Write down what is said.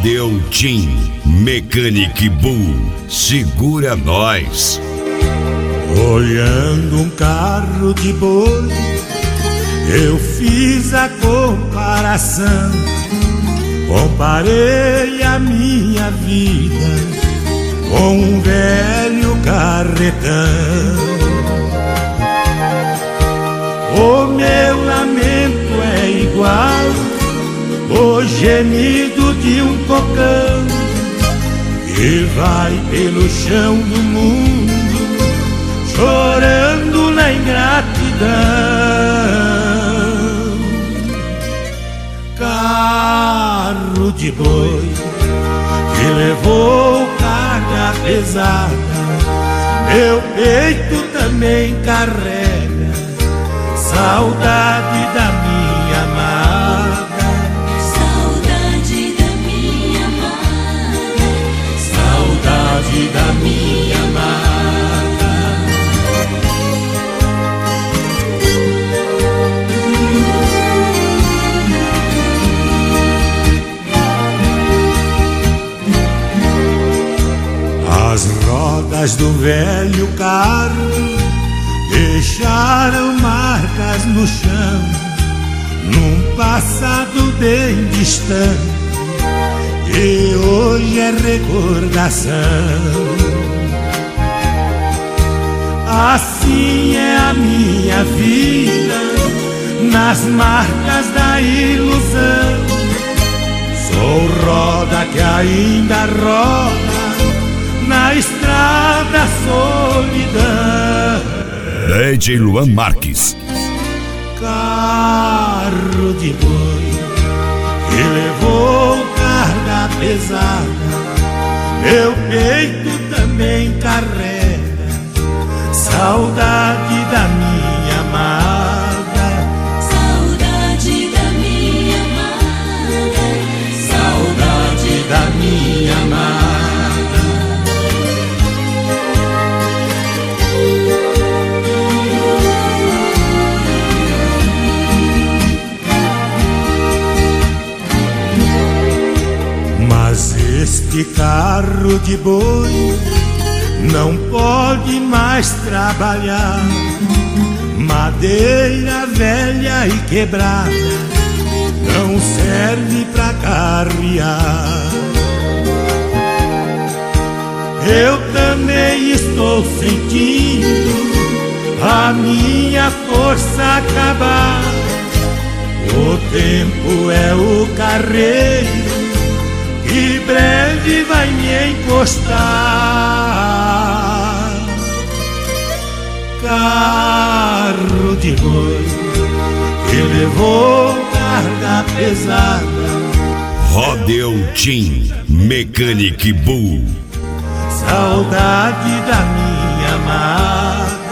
Rodeutim Mechanic Bull, segura nós. Olhando um carro de boi, eu fiz a comparação. Comparei a minha vida com um velho carretão. O meu lamento é igual o gemido de um cocão que vai pelo chão do mundo chorando na ingratidão. Carro de boi que levou carga pesada, meu peito também carrega saudade da minha amada, saudade da minha amada, saudade da minha amada. As rodas do velho carro deixaram marcas no chão, num passado bem distante, e hoje é recordação. Assim é a minha vida, nas marcas da ilusão. Sou roda que ainda roda na estrada solidão. DJ Luan Marques. Carro de boi que levou carga pesada, meu peito também carrega saudade da minha amada, saudade da minha amada, saudade da minha amada. Mas este carro de boi não pode mais trabalhar, madeira velha e quebrada não serve pra carrear. Eu também estou sentindo a minha força acabar. O tempo é o carreiro que breve vai me encostar. Carro de boi que levou carga pesada, Rodeutim Mechanic Bull, saudade da minha amada,